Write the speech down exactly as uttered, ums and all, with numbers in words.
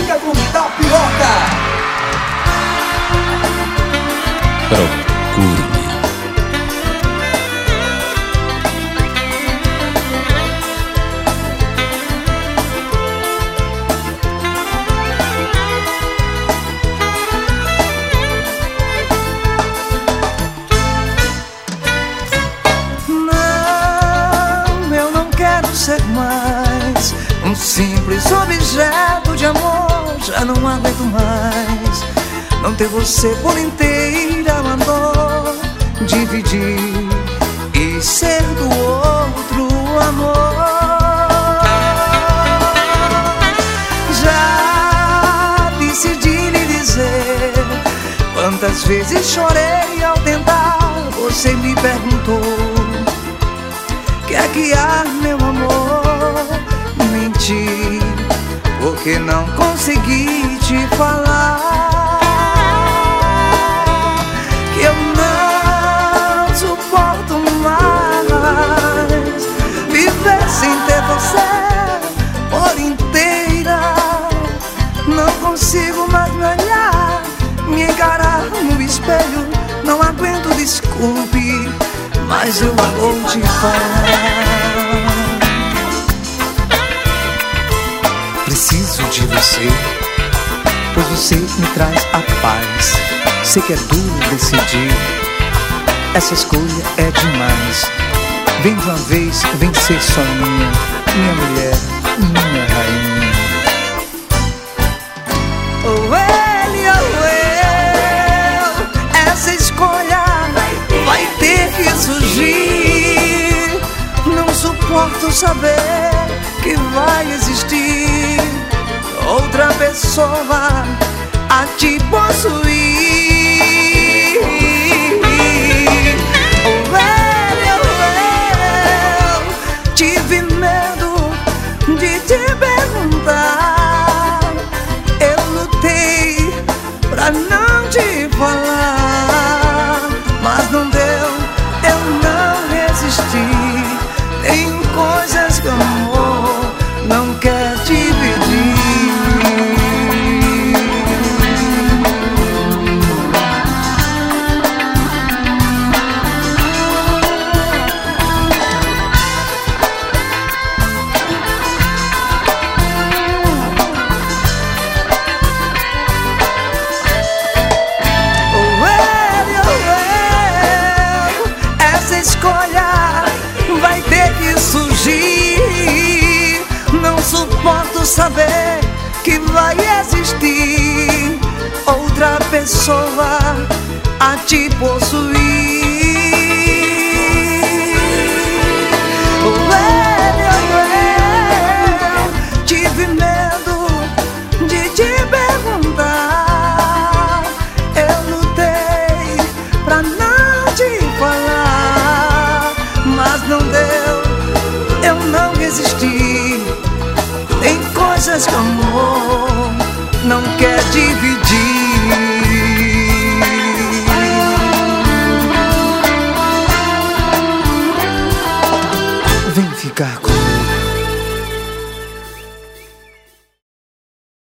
Fica com Tapioca. Procure-me. Não, eu não quero ser mais um simples objeto de amor. Já não aguento mais não ter você por inteira. Mandou dividir e ser do outro amor. Já decidi lhe dizer quantas vezes chorei ao tentar. Você me perguntou: quer que há, meu amor? Menti, porque não consegui te falar que eu não suporto mais viver sem ter você por inteira. Não consigo mais me olhar, me encarar no espelho. Não aguento, desculpe, mas eu vou te falar. Preciso de você, pois você me traz a paz. Sei que é duro decidir, essa escolha é demais. Vem de uma vez, vem ser só minha, minha mulher, minha rainha. Ou ele ou eu, essa escolha vai ter que surgir. Não suporto saber que vai existir outra pessoa a te possuir. Ou ele ou eu, tive medo de te perguntar. Eu lutei pra não te falar, mas não deu, eu não resisti. Tem coisas que o amor não quer dividir. Ou ele ou eu, essa escolha vai ter que surgir. Não suporto saber que vai existir outra pessoa a te possuir. Ou ele ou eu, tive medo de te perguntar. Eu lutei pra não te falar, mas não deu, eu não resisti. Tem coisas que o amor não quer dividir.